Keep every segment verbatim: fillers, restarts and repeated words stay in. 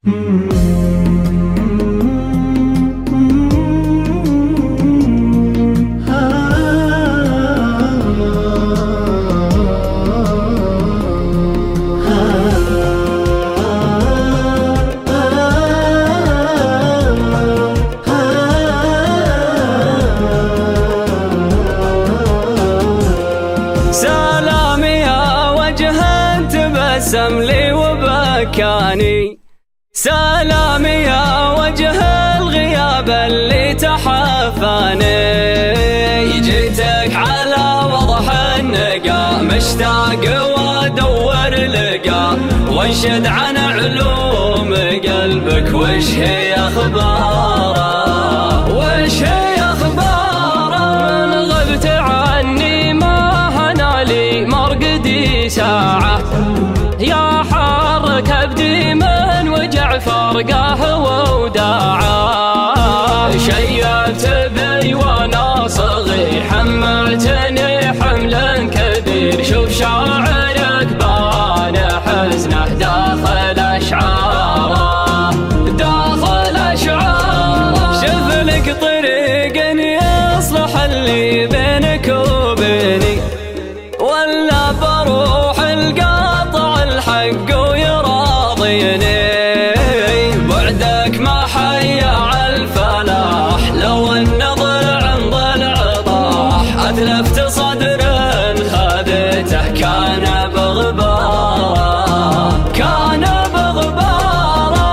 سلامي يا وجه تبسم لي وبكاني، سلامي يا وجه الغياب اللي تحفاني. جيتك على وضح النقا مشتاق وادور لقا، وانشد عن علوم قلبك وش هي اخباره، وش هي اخباره. من غبت عني ما هنالي مرقدي ساعة، يا حار كبدي من وجع فرقه وداعه. شيبت بي وانا صغير حملتني حمل كبير، شوف شاعرك بان حزنه داخل اشعاره، داخل اشعاره. شوف لك طريق يصلح اللي بينك وبيني، ولا بروح القاطع الحق ويراضيني. بعدك ما حيا الفلاح، لو ان ضلع ضلع طاح. اتلفت صدر خذته كان بغباره، كان بغباره.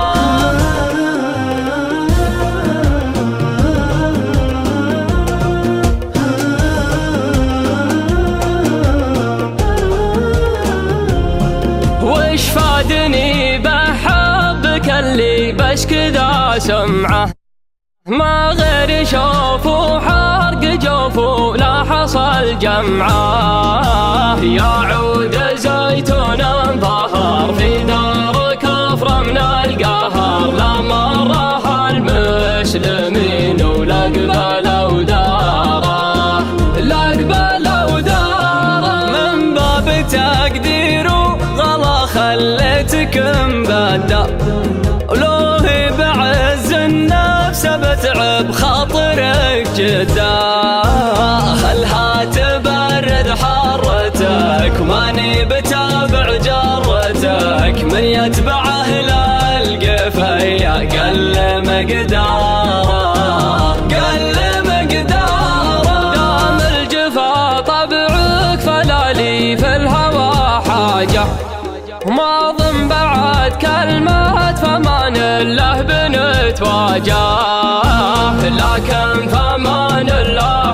وش فادني بحبك اللي بس كذا سمعه، ما غير شوف وحرق جوف لا حصل جمعه. يا عود زيتون انظهر في دار كفر من القهر، لا مره المسلمين ولا قبل وداره، لا قبل وداره. من باب تقدير وغلا خليتك مبدأ، ولو بعز النفس بتعب خاطرك جدا. خلها تبرد حرتك ماني بتابع جرتك، من يتبع اهل القفيا قل مقداره، قل مقداره. دام الجفا طبعك فلا لي في الهوى حاجه، ما ظن بعد كلمات فمان الله بنتواجه. لكن فمان الله